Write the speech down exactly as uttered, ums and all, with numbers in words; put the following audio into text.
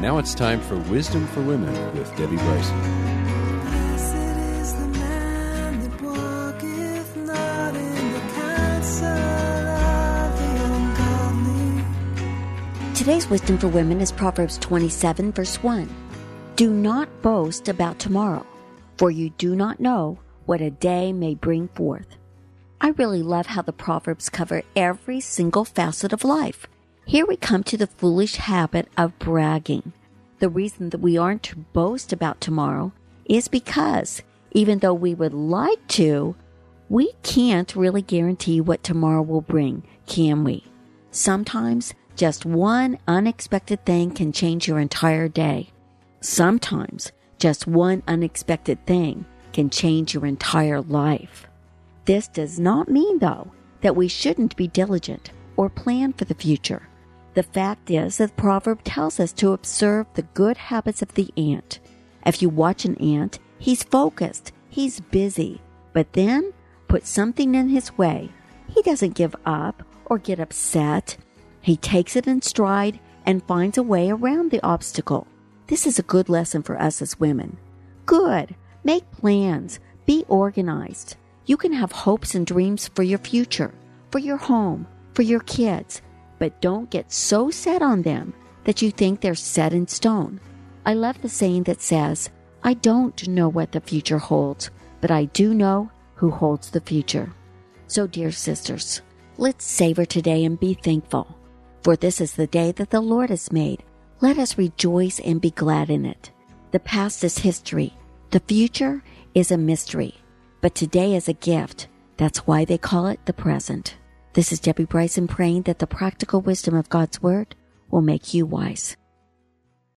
Now it's time for Wisdom for Women with Debbie Bryson. Blessed is the man that walketh not in the counsel of the ungodly. Today's Wisdom for Women is Proverbs twenty-seven, verse one. Do not boast about tomorrow, for you do not know what a day may bring forth. I really love how the Proverbs cover every single facet of life. Here we come to the foolish habit of bragging. The reason that we aren't to boast about tomorrow is because, even though we would like to, we can't really guarantee what tomorrow will bring, can we? Sometimes, just one unexpected thing can change your entire day. Sometimes, just one unexpected thing can change your entire life. This does not mean, though, that we shouldn't be diligent or plan for the future. The fact is that the proverb tells us to observe the good habits of the ant. If you watch an ant, he's focused, he's busy, but then put something in his way. He doesn't give up or get upset. He takes it in stride and finds a way around the obstacle. This is a good lesson for us as women. Good. Make plans. Be organized. You can have hopes and dreams for your future, for your home, for your kids, but don't get so set on them that you think they're set in stone. I love the saying that says, I don't know what the future holds, but I do know who holds the future. So, dear sisters, let's savor today and be thankful. For this is the day that the Lord has made. Let us rejoice and be glad in it. The past is history. The future is a mystery. But today is a gift. That's why they call it the present. This is Debbie Bryson praying that the practical wisdom of God's Word will make you wise.